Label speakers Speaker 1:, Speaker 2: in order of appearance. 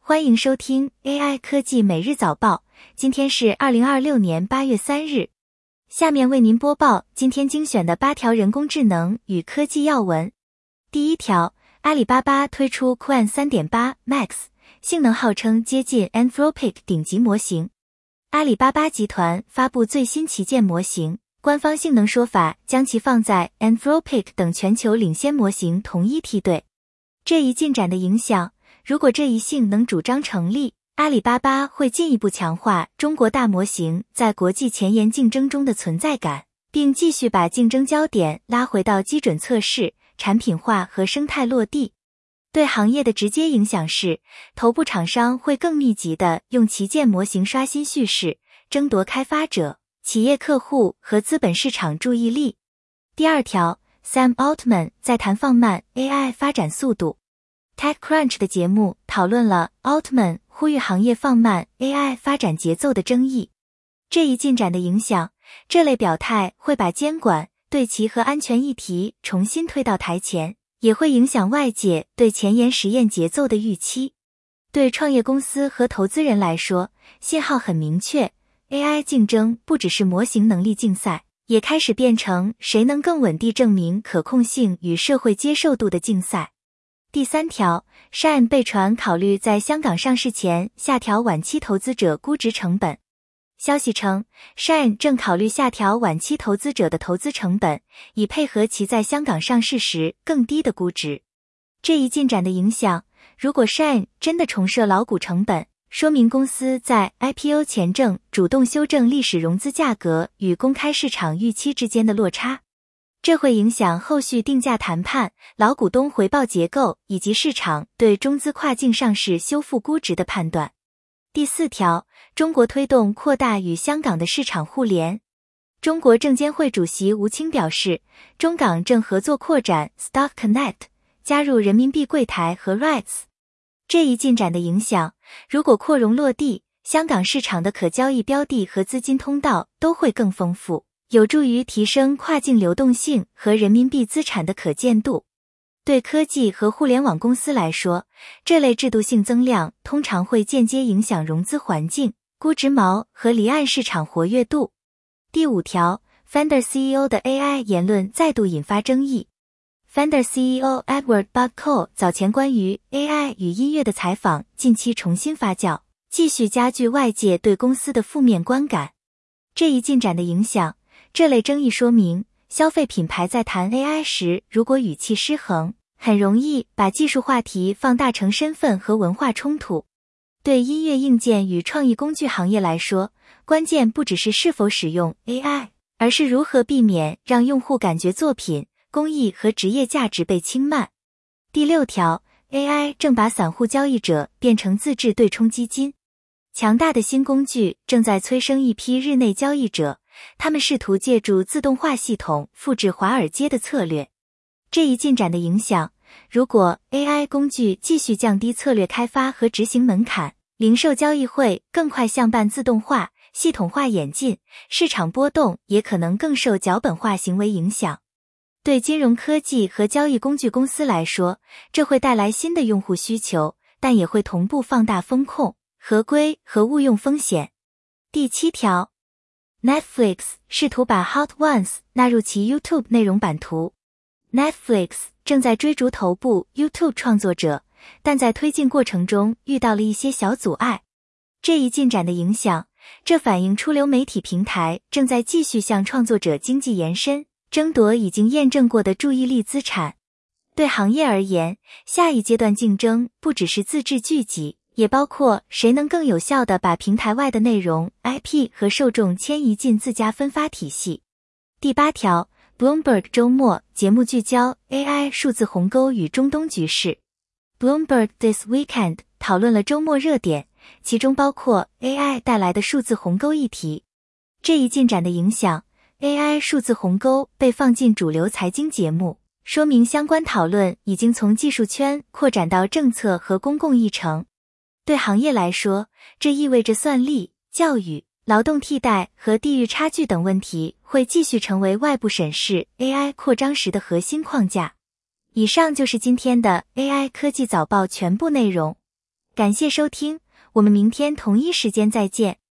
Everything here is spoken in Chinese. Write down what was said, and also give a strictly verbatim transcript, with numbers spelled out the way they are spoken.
Speaker 1: 欢迎收听 A I 科技每日早报，今天是二零二六年八月三日。下面为您播报今天精选的八条人工智能与科技要闻。第一条，阿里巴巴推出 Qwen 三点八 Max， 性能号称接近 Anthropic 顶级模型。阿里巴巴集团发布最新旗舰模型，官方性能说法将其放在 Anthropic 等全球领先模型同一梯队。这一进展的影响，如果这一性能主张成立，阿里巴巴会进一步强化中国大模型在国际前沿竞争中的存在感，并继续把竞争焦点拉回到基准测试、产品化和生态落地。对行业的直接影响是，头部厂商会更密集地用旗舰模型刷新叙事，争夺开发者、企业客户和资本市场注意力。第二条， Sam Altman 在谈放慢 A I 发展速度。TechCrunch 的节目讨论了 Altman 呼吁行业放慢 A I 发展节奏的争议。这一进展的影响，这类表态会把监管、对齐和安全议题重新推到台前，也会影响外界对前沿实验节奏的预期。对创业公司和投资人来说，信号很明确， A I 竞争不只是模型能力竞赛，也开始变成谁能更稳定证明可控性与社会接受度的竞赛。第三条， Shine 被传考虑在香港上市前下调晚期投资者估值成本。消息称 Shine 正考虑下调晚期投资者的投资成本，以配合其在香港上市时更低的估值。这一进展的影响，如果 Shine 真的重设老股成本，说明公司在 I P O 前正主动修正历史融资价格与公开市场预期之间的落差。这会影响后续定价谈判、老股东回报结构以及市场对中资跨境上市修复估值的判断。第四条，中国推动扩大与香港的市场互联。中国证监会主席吴清表示，中港正合作扩展 Stock Connect， 加入人民币柜台和 R E I T S。 这一进展的影响，如果扩容落地，香港市场的可交易标的和资金通道都会更丰富，有助于提升跨境流动性和人民币资产的可见度。对科技和互联网公司来说，这类制度性增量通常会间接影响融资环境、估值锚和离岸市场活跃度。第五条， Fender C E O 的 A I 言论再度引发争议。 Fender C E O Edward Buckle 早前关于 A I 与音乐的采访近期重新发酵，继续加剧外界对公司的负面观感。这一进展的影响，这类争议说明，消费品牌在谈 A I 时，如果语气失衡，很容易把技术话题放大成身份和文化冲突。对音乐硬件与创意工具行业来说，关键不只是是否使用 A I， 而是如何避免让用户感觉作品、工艺和职业价值被轻慢。第六条， A I 正把散户交易者变成自制对冲基金。强大的新工具正在催生一批日内交易者，他们试图借助自动化系统复制华尔街的策略。这一进展的影响，如果 A I 工具继续降低策略开发和执行门槛，零售交易会更快向半自动化、系统化演进，市场波动也可能更受脚本化行为影响。对金融科技和交易工具公司来说，这会带来新的用户需求，但也会同步放大风控、合规和误用风险。第七条， Netflix 试图把 Hot Ones 纳入其 YouTube 内容版图。Netflix 正在追逐头部 YouTube 创作者，但在推进过程中遇到了一些小阻碍。这一进展的影响，这反映出流媒体平台正在继续向创作者经济延伸，争夺已经验证过的注意力资产。对行业而言，下一阶段竞争不只是自制剧集，也包括谁能更有效地把平台外的内容、I P 和受众迁移进自家分发体系。第八条， Bloomberg 周末节目聚焦 A I 数字鸿沟与中东局势。Bloomberg This Weekend 讨论了周末热点，其中包括 A I 带来的数字鸿沟议题。这一进展的影响， A I 数字鸿沟被放进主流财经节目，说明相关讨论已经从技术圈扩展到政策和公共议程。对行业来说，这意味着算力、教育、劳动替代和地域差距等问题会继续成为外部审视 A I 扩张时的核心框架。以上就是今天的 A I 科技早报全部内容。 感谢收听，我们明天同一时间再见。